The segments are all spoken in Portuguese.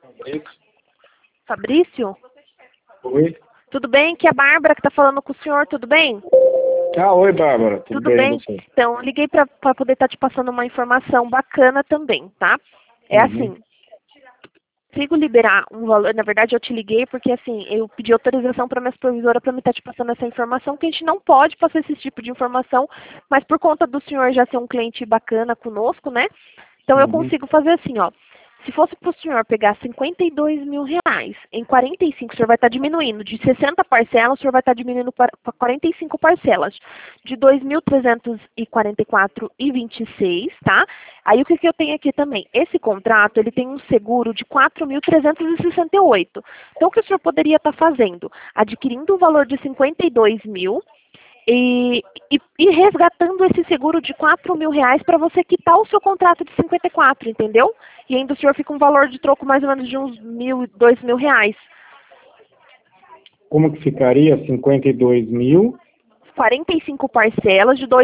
Isso. Fabrício? Oi. Tudo bem? Que é a Bárbara que está falando com o senhor, tudo bem? Ah, oi, Bárbara. Tudo bem? Você? Então, liguei para poder estar te passando uma informação bacana também, tá? É assim, consigo liberar um valor, na verdade eu te liguei porque assim, eu pedi autorização para minha supervisora para me estar te passando essa informação, que a gente não pode passar esse tipo de informação, mas por conta do senhor já ser um cliente bacana conosco, né? Então eu consigo fazer assim, ó. Se fosse para o senhor pegar 52 mil reais em 45, o senhor vai estar diminuindo. De 60 parcelas, o senhor vai estar diminuindo para 45 parcelas. De 2.344,26, tá? Aí o que eu tenho aqui também? Esse contrato, ele tem um seguro de 4.368. Então o que o senhor poderia estar fazendo? Adquirindo o valor de 52 mil, e resgatando esse seguro de 4 mil reais para você quitar o seu contrato de 54, entendeu? E ainda o senhor fica um valor de troco mais ou menos de uns 2 mil reais. Como que ficaria? 52 mil? 45 parcelas de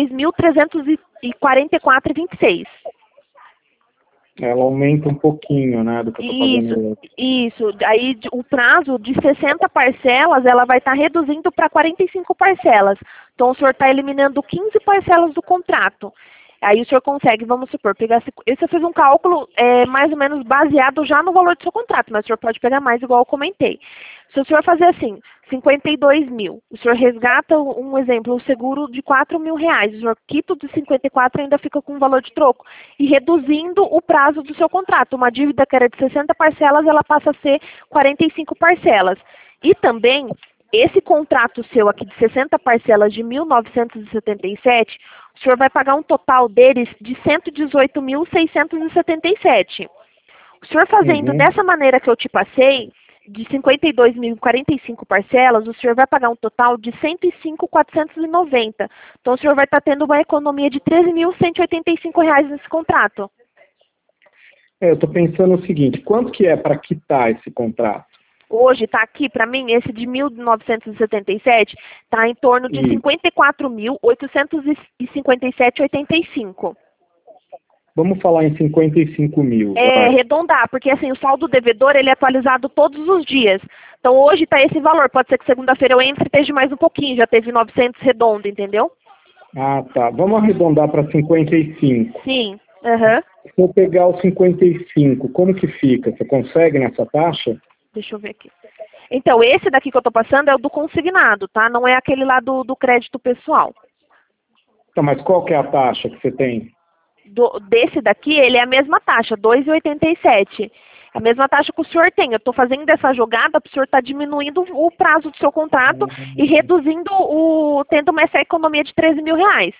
2.344,26. Ela aumenta um pouquinho, né, do que eu tô pagando. Isso. Aí o prazo de 60 parcelas, ela vai estar reduzindo para 45 parcelas. Então o senhor está eliminando 15 parcelas do contrato. Aí o senhor consegue, vamos supor, pegar... Esse eu fiz um cálculo mais ou menos baseado já no valor do seu contrato, mas o senhor pode pegar mais, igual eu comentei. Se o senhor fazer assim, 52 mil, o senhor resgata, um exemplo, o seguro de 4 mil reais, o senhor quita de 54 e ainda fica com um valor de troco. E reduzindo o prazo do seu contrato. Uma dívida que era de 60 parcelas, ela passa a ser 45 parcelas. E também, esse contrato seu aqui de 60 parcelas de 1.977, o senhor vai pagar um total deles de 118.677. O senhor fazendo dessa maneira que eu te passei, de 52 mil e 45 parcelas, o senhor vai pagar um total de 105.490. Então o senhor vai estar tendo uma economia de 13.185 reais nesse contrato. Eu estou pensando o seguinte, quanto que é para quitar esse contrato? Hoje está aqui, para mim, esse de 1.977, está em torno de 54.857,85. Vamos falar em 55 mil. Arredondar, porque assim, o saldo devedor, ele é atualizado todos os dias. Então hoje está esse valor, pode ser que segunda-feira eu entre e esteja mais um pouquinho, já teve 900 redondo, entendeu? Ah, tá. Vamos arredondar para 55. Sim, Se eu pegar o 55, como que fica? Você consegue nessa taxa? Deixa eu ver aqui. Então, esse daqui que eu estou passando é o do consignado, tá? Não é aquele lá do crédito pessoal. Tá, mas qual que é a taxa que você tem? Desse daqui, ele é a mesma taxa, 2,87. A mesma taxa que o senhor tem. Eu estou fazendo essa jogada para o senhor estar diminuindo o prazo do seu contrato e reduzindo tendo essa economia de 13 mil reais.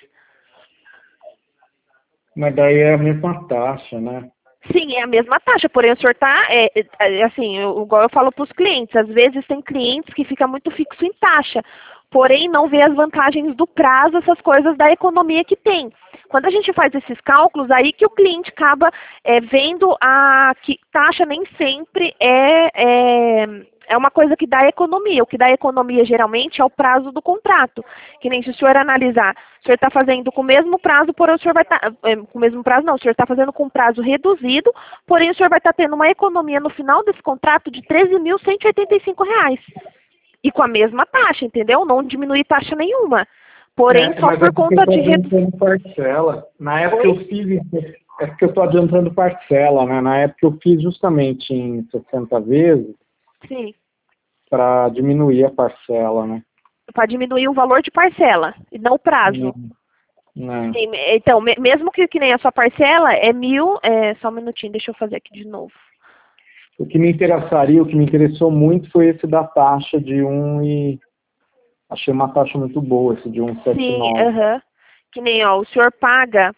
Mas daí é a mesma taxa, né? Sim, é a mesma taxa, porém o senhor está, assim, igual eu falo para os clientes, às vezes tem clientes que fica muito fixo em taxa, porém não vê as vantagens do prazo, essas coisas da economia que tem. Quando a gente faz esses cálculos, aí que o cliente acaba vendo que taxa nem sempre é uma coisa que dá economia. O que dá economia geralmente é o prazo do contrato. Que nem se o senhor analisar, o senhor está fazendo com o mesmo prazo, porém o senhor vai estar. Com o mesmo prazo não, o senhor está fazendo com prazo reduzido, porém o senhor vai estar tendo uma economia no final desse contrato de R$ 13.185. E com a mesma taxa, entendeu? Não diminui taxa nenhuma. Porém, só por conta de redução. Parcela. Na época eu fiz. É porque eu estou adiantando parcela, né? Na época eu fiz justamente em 60 vezes. Sim. Para diminuir a parcela, né? Para diminuir o valor de parcela, e não o prazo. Não. Sim, então, mesmo que nem a sua parcela é 1.000... só um minutinho, deixa eu fazer aqui de novo. O que me interessou muito foi esse da taxa de 1 e... Achei uma taxa muito boa, esse de 1,79. Sim, que nem, ó, o senhor paga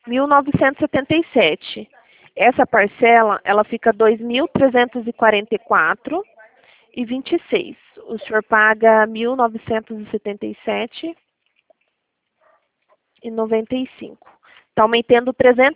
1.977. Essa parcela, ela fica 2.344,26. O senhor paga 1.977,95. Está aumentando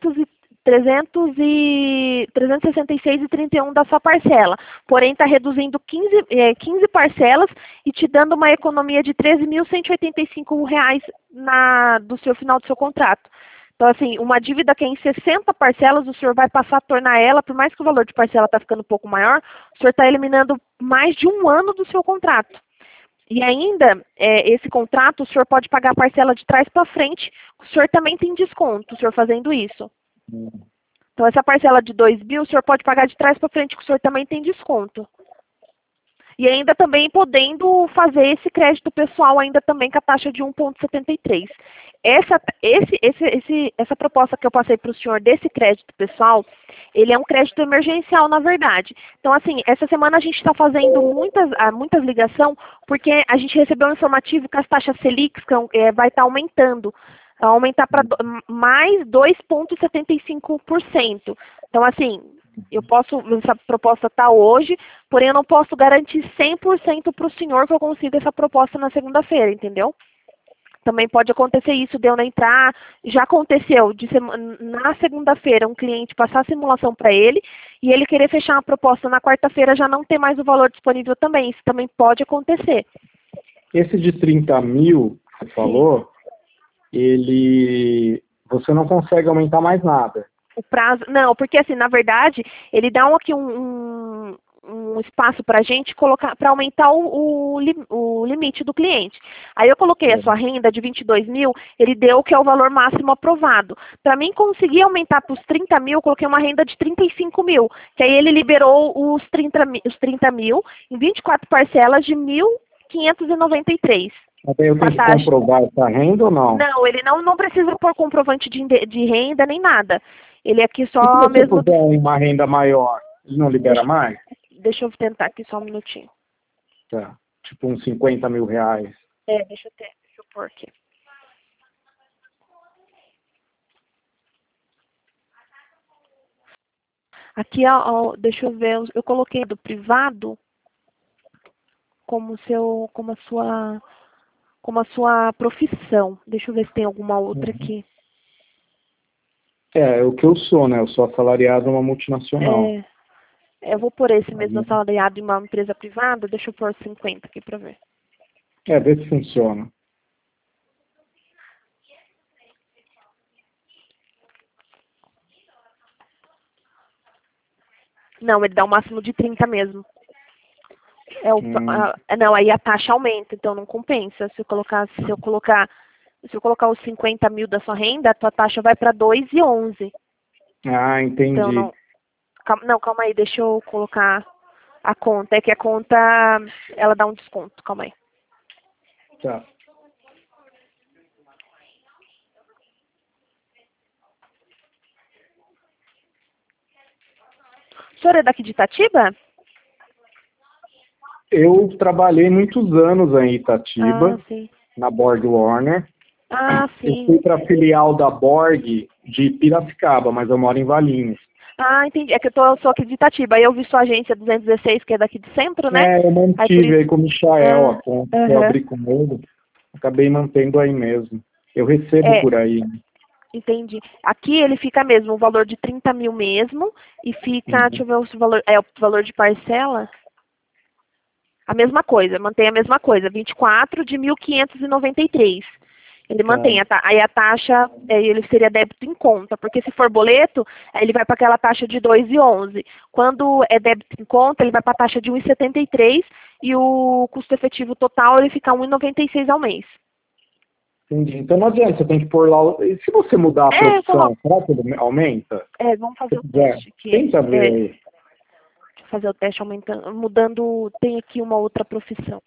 366,31 da sua parcela. Porém, está reduzindo 15 parcelas e te dando uma economia de R$ 13.185 do seu final do seu contrato. Então, assim, uma dívida que é em 60 parcelas, o senhor vai passar a tornar ela, por mais que o valor de parcela está ficando um pouco maior, o senhor está eliminando mais de um ano do seu contrato. E ainda, esse contrato, o senhor pode pagar a parcela de trás para frente, o senhor também tem desconto, o senhor fazendo isso. Então, essa parcela de 2 mil, o senhor pode pagar de trás para frente, que o senhor também tem desconto. E ainda também podendo fazer esse crédito pessoal ainda também com a taxa de 1,73. Essa proposta que eu passei para o senhor desse crédito pessoal, ele é um crédito emergencial, na verdade. Então, assim, essa semana a gente está fazendo muitas ligações, porque a gente recebeu um informativo que as taxas Selic vai estar aumentando. Aumentar para mais 2,75%. Então, assim, essa proposta está hoje, porém eu não posso garantir 100% para o senhor que eu consiga essa proposta na segunda-feira, entendeu? Também pode acontecer isso, de eu não entrar, já aconteceu, na segunda-feira um cliente passar a simulação para ele e ele querer fechar uma proposta na quarta-feira já não ter mais o valor disponível também, isso também pode acontecer. Esse de 30 mil, que você falou, você não consegue aumentar mais nada. O prazo, não, porque assim, na verdade, ele dá aqui um espaço para a gente colocar, para aumentar o limite do cliente. Aí eu coloquei a sua renda de 22 mil, ele deu que é o valor máximo aprovado. Para mim conseguir aumentar para os 30 mil, eu coloquei uma renda de 35 mil, que aí ele liberou os 30 mil em 24 parcelas de 1.593. Até eu tenho que comprovar essa renda ou não? Não, ele não precisa pôr comprovante de renda nem nada. Ele aqui só e se você mesmo... puder uma renda maior, ele não libera mais? Deixa eu tentar aqui só um minutinho. Tá. Tipo uns 50 mil reais. Deixa eu pôr aqui. Aqui, deixa eu ver, eu coloquei do privado como a sua profissão. Deixa eu ver se tem alguma outra aqui. É o que eu sou, né? Eu sou assalariado numa multinacional. Eu vou pôr esse mesmo assalariado em uma empresa privada, deixa eu pôr 50 aqui para ver. Vê se funciona. Não, ele dá o máximo de 30 mesmo. Não, aí a taxa aumenta, então não compensa. Se eu colocar os 50 mil da sua renda, a tua taxa vai para 2,11. Ah, entendi. Então, calma aí, deixa eu colocar a conta. É que a conta, ela dá um desconto, calma aí. Tá. O senhor é daqui de Itatiba? Eu trabalhei muitos anos aí em Itatiba, sim. na Borg Warner. Sim. Eu fui para a filial da Borg de Piracicaba, mas eu moro em Valinhos. Entendi. É que eu sou aqui de Itatiba. Aí eu vi sua agência 216, que é daqui do centro, né? Eu mantive aí com o Michael, a conta que eu abri com ele. Acabei mantendo aí mesmo. Eu recebo por aí. Entendi. Aqui ele fica mesmo, o valor de 30 mil mesmo, e fica, deixa eu ver o valor, o valor de parcela, a mesma coisa, mantém a mesma coisa, 24 de 1.593. Ele mantém, aí a taxa, ele seria débito em conta, porque se for boleto, aí ele vai para aquela taxa de 2,11. Quando é débito em conta, ele vai para a taxa de 1,73 e o custo efetivo total ele fica 1,96 ao mês. Entendi. Então não adianta, você tem que pôr lá. E se você mudar a profissão, será que ele aumenta? Vamos fazer o teste aqui. Tenta ver aí. Deixa eu fazer o teste mudando, tem aqui uma outra profissão.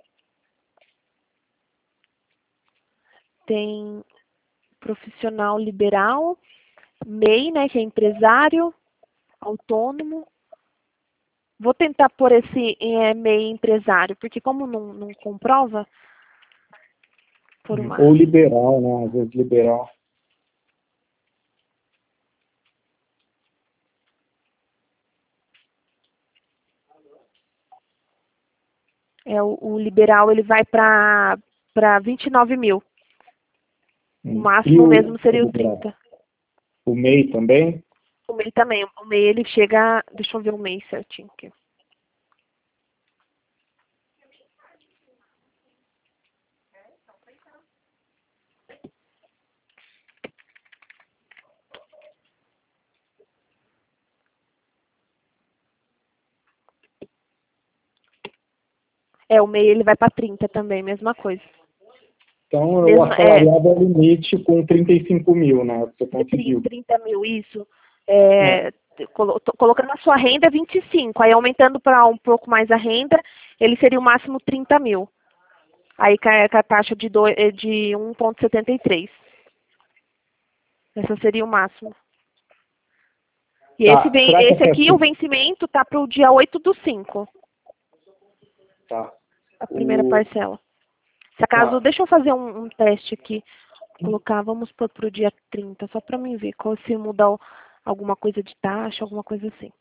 Tem profissional liberal, MEI, né, que é empresário, autônomo. Vou tentar pôr esse MEI empresário, porque como não comprova, por uma... Ou liberal, né? Às vezes liberal. O liberal ele vai para 29 mil. O máximo mesmo seria o 30. O MEI também? O MEI também. O MEI ele chega... Deixa eu ver o MEI certinho aqui. O MEI ele vai para 30 também, mesma coisa. Então, Mesmo, o assalariado é o limite com 35 mil, né? Você conseguiu. 30 mil, isso. Colocando a sua renda 25, aí aumentando para um pouco mais a renda, ele seria o máximo 30 mil. Aí cai com a taxa de 1,73. Esse seria o máximo. E Tá, esse aqui, o vencimento tá para o dia 8/5. Tá. A primeira parcela. Se acaso, deixa eu fazer um teste aqui. Colocar, vamos pôr para o dia 30, só para mim ver se mudar alguma coisa de taxa, alguma coisa assim.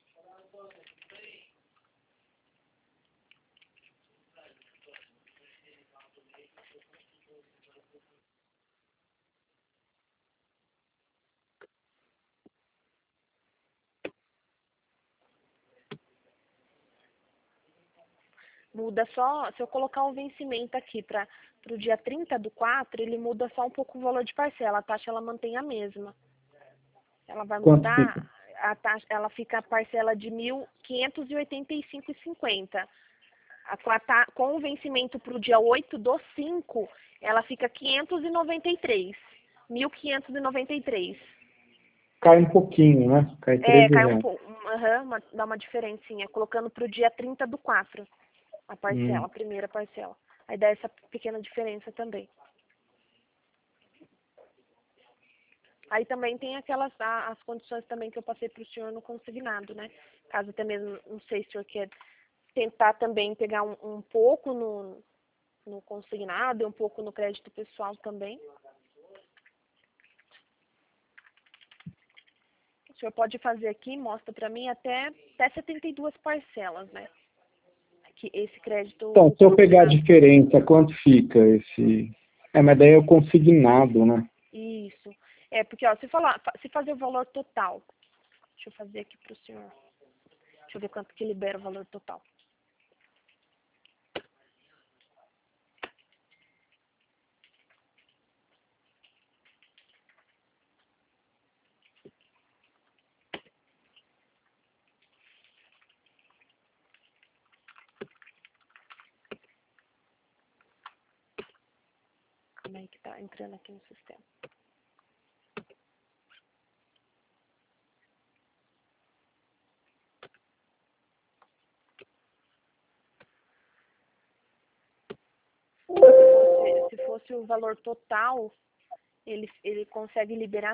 Muda só, se eu colocar o vencimento aqui para o dia 30/4, ele muda só um pouco o valor de parcela. A taxa ela mantém a mesma. Ela vai mudar, a taxa, ela fica a parcela de 1.585,50. Com o vencimento para o dia 8/5, ela fica 593. 1.593. Cai um pouquinho, né? Cai 13 cai reais. um pouco. Dá uma diferencinha. Colocando para o dia 30/4. A parcela, a primeira parcela. Aí dá essa pequena diferença também. Aí também tem as condições também que eu passei para o senhor no consignado, né? Caso até mesmo, não sei se o senhor quer tentar também pegar um pouco no consignado e um pouco no crédito pessoal também. O senhor pode fazer aqui, mostra para mim, até 72 parcelas, né? Que esse crédito... Então, se eu pegar a diferença, quanto fica esse... mas daí é o consignado, né? Isso. Porque, se fazer o valor total, deixa eu fazer aqui para o senhor. Deixa eu ver quanto que libera o valor total. Como é que tá entrando aqui no sistema? Se fosse o valor total, ele consegue liberar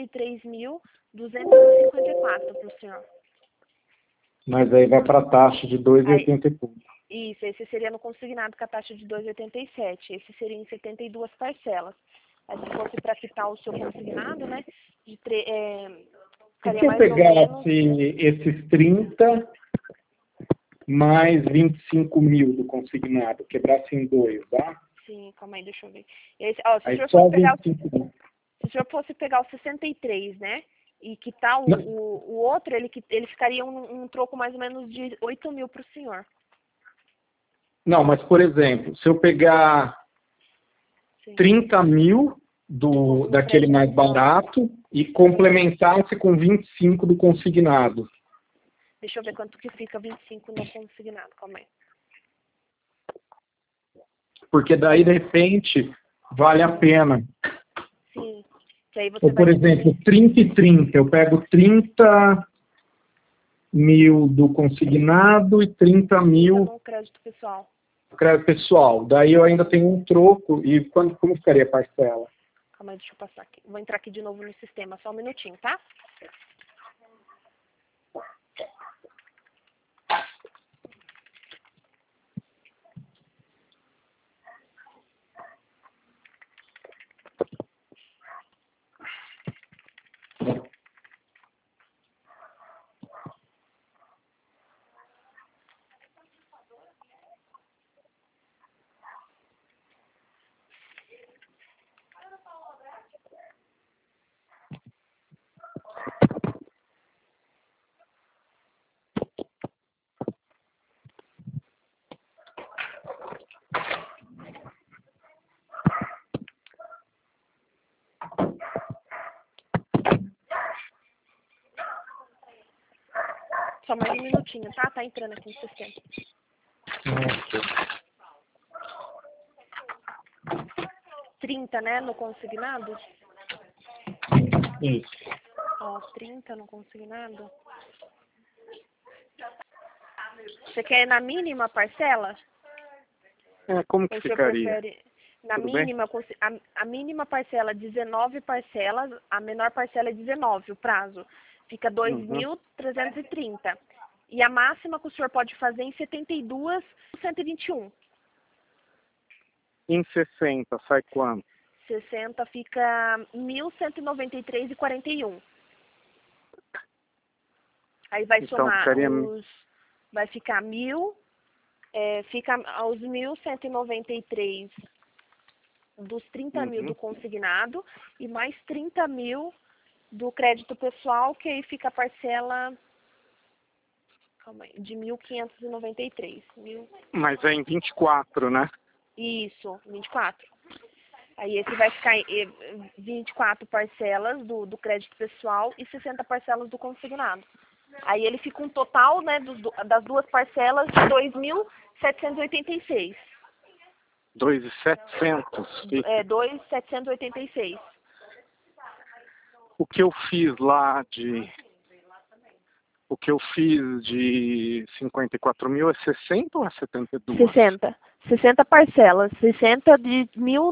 63.254 para o senhor. Mas aí vai para a taxa de 2,80 e pouco. Isso, esse seria no consignado com a taxa de 2,87. Esse seria em 72 parcelas. Aí se fosse para quitar o seu consignado, né? E se eu pegasse esses 30 mais 25 mil do consignado, quebrasse em 2, tá? Sim, calma aí, deixa eu ver. Aí só 25 mil. Se o senhor fosse pegar o 63, né? E quitar o outro, ele ficaria um troco mais ou menos de 8 mil para o senhor. Não, mas por exemplo, se eu pegar 30 mil daquele mais barato e complementasse com 25 do consignado. Deixa eu ver quanto que fica 25 no consignado, calma aí. Porque daí, de repente, vale a pena. Sim. Que aí você ou, por exemplo, 30 e 30. Eu pego 30 mil do consignado e 30 mil no crédito pessoal. Crédito pessoal. Daí eu ainda tenho um troco. E como ficaria a parcela? Calma aí, deixa eu passar aqui. Vou entrar aqui de novo no sistema, só um minutinho, tá? Só mais um minutinho, tá? Tá entrando aqui no sistema. Nossa. 30, né, no consignado? Isso. Ó, 30 no consignado. Você quer na mínima parcela? Como que Ou você ficaria? prefere na Tudo bem? mínima, a mínima parcela 19 parcelas, a menor parcela é 19, o prazo. Fica Uhum. 2.330. E a máxima que o senhor pode fazer em 72, 121. Em 60, sai quanto? 60 fica 1.193,41. Aí vai Então, somar ficaria... vai ficar 1.000, fica aos 1.193 dos 30 mil do consignado e mais 30 mil do crédito pessoal, que aí fica a parcela, calma aí, de 1.593. Mas é em 24, né? Isso, 24. Aí esse vai ficar 24 parcelas do crédito pessoal e 60 parcelas do consignado. Aí ele fica um total, né, das duas parcelas de 2.786. 2.700. 2.786. O que eu fiz lá de... O que eu fiz de 54 mil é 60 ou é 72? 60. 60 parcelas. 60 de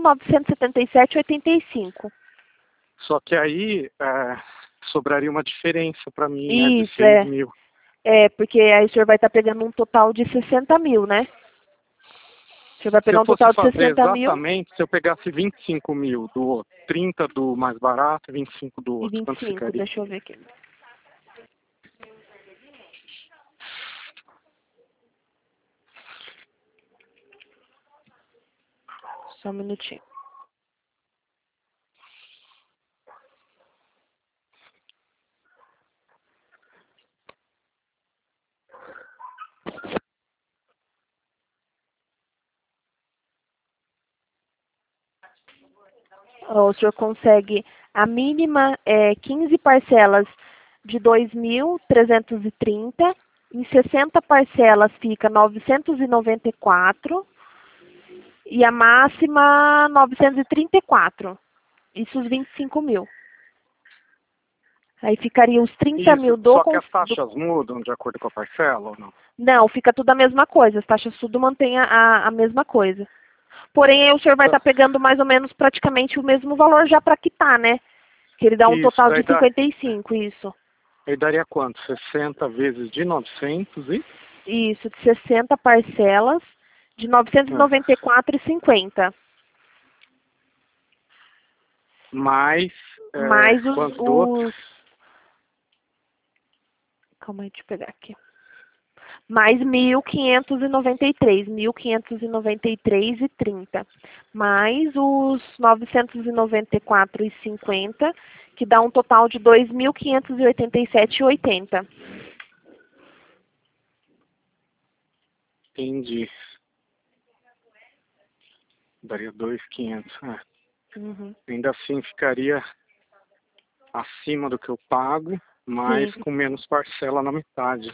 1.977,85. Só que aí sobraria uma diferença para mim, né, de Isso, 6 mil. Porque aí o senhor vai estar pegando um total de 60 mil, né? O senhor vai Se pegar eu um fosse total de fazer 60 mil exatamente, se eu pegasse 25 mil do outro, 30 do mais barato e 25 do e outro, quanto 25. ficaria? Deixa eu ver aqui. Só um minutinho. O senhor consegue a mínima 15 parcelas de 2.330, em 60 parcelas fica 994 e a máxima 934. Isso os 25 mil. Aí ficaria os 30 mil Isso, só que as taxas mudam de acordo com a parcela ou não? Não, fica tudo a mesma coisa. As taxas tudo mantém a mesma coisa. Porém, aí o senhor vai estar pegando mais ou menos praticamente o mesmo valor já para quitar, né? Que ele dá um Isso, total daí de 55, isso. Aí daria quanto? 60 vezes de 900 e? Isso, de 60 parcelas de 994,50. Mais, Mais quanto do outro? Calma aí, deixa eu pegar aqui. Mais 1.593,30. Mais os 994,50, que dá um total de 2.587,80. Entendi. Daria 2.500. Uhum. Ainda assim ficaria acima do que eu pago, mas Sim. com menos parcela na metade.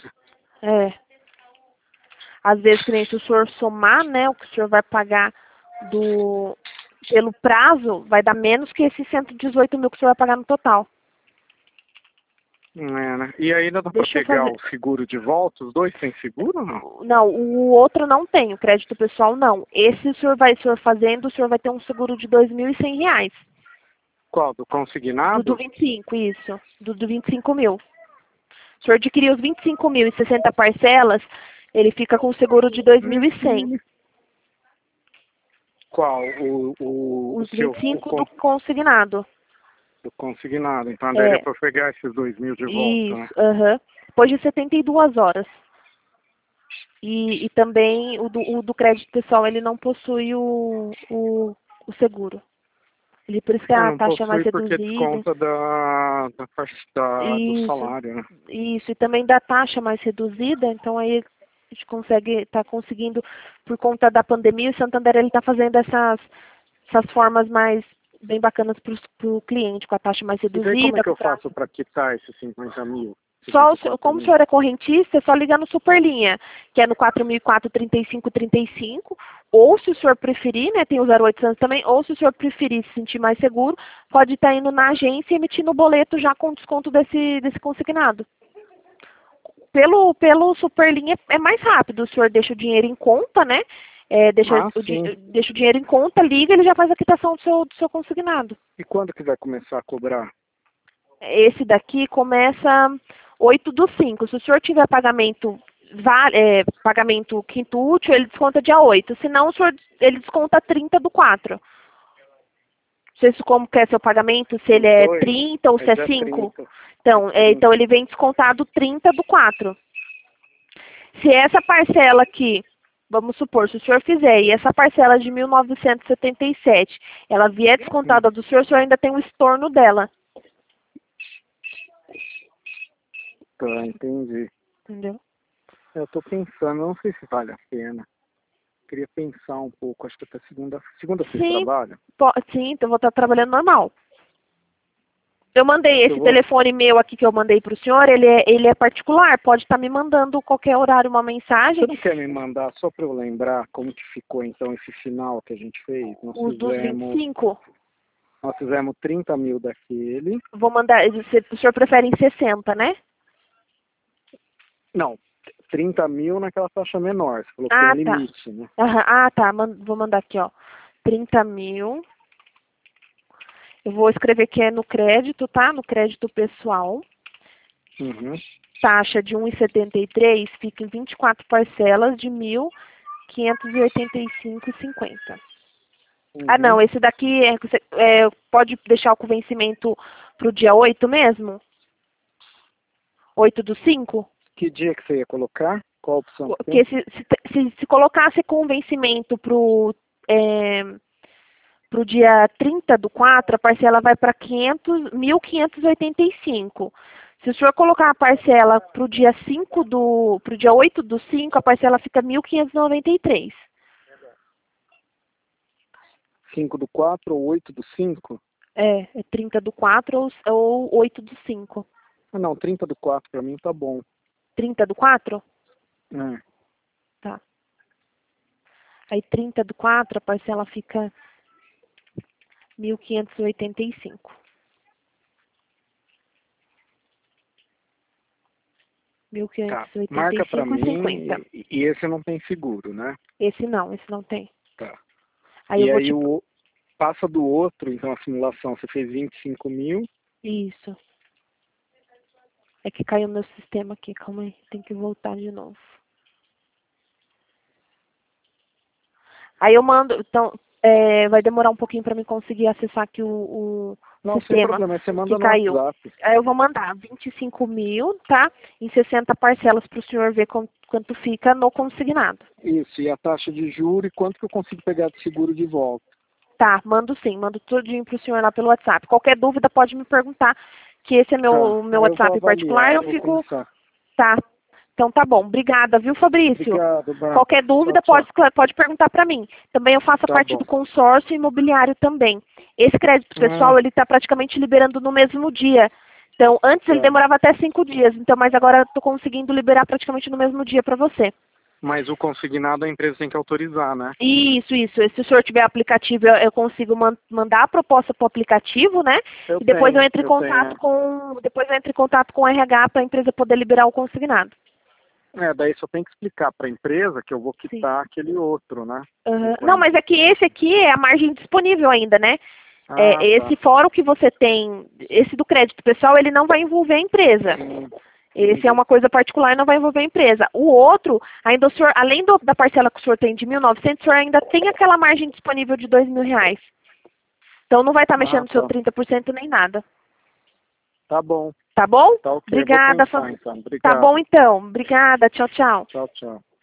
Às vezes, que nem se o senhor somar, né, o que o senhor vai pagar pelo prazo, vai dar menos que esses 118 mil que o senhor vai pagar no total. Né? E aí dá para pegar o seguro de volta? Os dois têm seguro ou não? Não, o outro não tem, o crédito pessoal não. Esse o senhor fazendo, o senhor vai ter um seguro de R$ 2.100. Qual? Do consignado? Do 25, isso. Do 25 mil. O senhor adquirir os 25 mil e 60 parcelas, ele fica com o seguro de 2.100. Qual? Os 25 do consignado. Do consignado. Então daria para pegar esses 2.000 de volta, né? Isso, depois de 72 horas. E também o do crédito pessoal, ele não possui o seguro. Ele, por isso que a Não taxa é mais possui porque reduzida. desconta do salário, né? Isso, e também da taxa mais reduzida, então aí a gente está conseguindo, por conta da pandemia, o Santander ele está fazendo essas formas mais bem bacanas para o cliente, com a taxa mais reduzida. E daí como é que eu faço para quitar esses 50 mil? Como o senhor é correntista, é só ligar no Superlinha, que é no 4004-3535, ou se o senhor preferir, né, tem o 0800 também, ou se o senhor preferir se sentir mais seguro, pode estar indo na agência e emitindo o boleto já com desconto desse consignado. Pelo Superlinha é mais rápido, o senhor deixa o dinheiro em conta, né? Deixa o dinheiro em conta, liga, ele já faz a quitação do seu consignado. E quando que vai começar a cobrar? Esse daqui começa 8/5. Se o senhor tiver pagamento quinto útil, ele desconta dia 8. Senão, ele desconta 30/4. Não sei se como que é seu pagamento, se ele é 30 ou se é 5. 30. Então, ele vem descontado 30/4. Se essa parcela aqui, vamos supor, se o senhor fizer, e essa parcela de 1.977, ela vier descontada do senhor, o senhor ainda tem um estorno dela. Tá, entendi. Entendeu? Eu tô pensando, não sei se vale a pena. Queria pensar um pouco, acho que até segunda vocês trabalham? Sim, então eu vou estar trabalhando normal. Eu mandei esse telefone meu aqui que eu mandei para o senhor, ele é particular, pode estar me mandando qualquer horário uma mensagem. Você não quer me mandar, só para eu lembrar como que ficou então esse final que a gente fez? Os dos 25? Nós fizemos 30 mil daquele. Vou mandar, o senhor prefere em 60, né? Não, 30 mil naquela faixa menor, você falou que tem um limite, né? Tá, vou mandar aqui, ó, 30 mil. Eu vou escrever que é no crédito, tá? No crédito pessoal. Uhum. Taxa de 1,73 fica em 24 parcelas de 1.585,50. Uhum. Ah, não, esse daqui pode deixar com vencimento para o dia 8 mesmo? 8/5? Que dia que você ia colocar? Qual a opção? Porque se colocasse com vencimento pro dia 30/4, a parcela vai para 1.585. Se o senhor colocar a parcela pro dia 8/5, a parcela fica 1.593. 5/4 ou 8/5? É 30/4 ou 8/5. Ah, não, 30/4 para mim tá bom. 30/4? É. Tá. Aí 30/4, a parcela fica 1.585. 1.585,50. Marca para mim. E esse não tem seguro, né? Esse não tem. Tá. Aí passa do outro, então a simulação, você fez 25 mil. Isso. É que caiu meu sistema aqui, calma aí, tem que voltar de novo. Aí eu mando, então, vai demorar um pouquinho para mim conseguir acessar aqui o não, sistema. Sem problema, você manda que no caiu. WhatsApp. Aí eu vou mandar 25 mil, tá? Em 60 parcelas para o senhor ver quanto fica no consignado. Isso, e a taxa de juros e quanto que eu consigo pegar de seguro de volta. Tá, mando sim, mando tudinho pro senhor lá pelo WhatsApp. Qualquer dúvida pode me perguntar, que esse é meu WhatsApp particular, eu fico... Começar. Tá, então tá bom. Obrigada, viu, Fabrício? Obrigado, Bárbara. Qualquer dúvida pode perguntar para mim. Também eu faço parte do consórcio imobiliário também. Esse crédito pessoal, ele está praticamente liberando no mesmo dia. Então, antes ele demorava até 5 dias, então, mas agora eu tô conseguindo liberar praticamente no mesmo dia para você. Mas o consignado a empresa tem que autorizar, né? Isso. E se o senhor tiver aplicativo, eu consigo mandar a proposta para o aplicativo, né? E depois eu entro em contato com o RH para a empresa poder liberar o consignado. Daí só tem que explicar para a empresa que eu vou quitar aquele outro, né? Uhum. Não, mas é que esse aqui é a margem disponível ainda, né? Esse fora o que você tem, esse do crédito pessoal, ele não vai envolver a empresa. Esse é uma coisa particular e não vai envolver a empresa. O outro, ainda o senhor, além da parcela que o senhor tem de 1.900, o senhor ainda tem aquela margem disponível de R$2.000. Então não vai estar mexendo no seu 30% nem nada. Tá bom. Tá bom? Tá ok. Obrigada. Então. Obrigado. Tá bom então. Obrigada. Tchau, tchau. Tchau, tchau.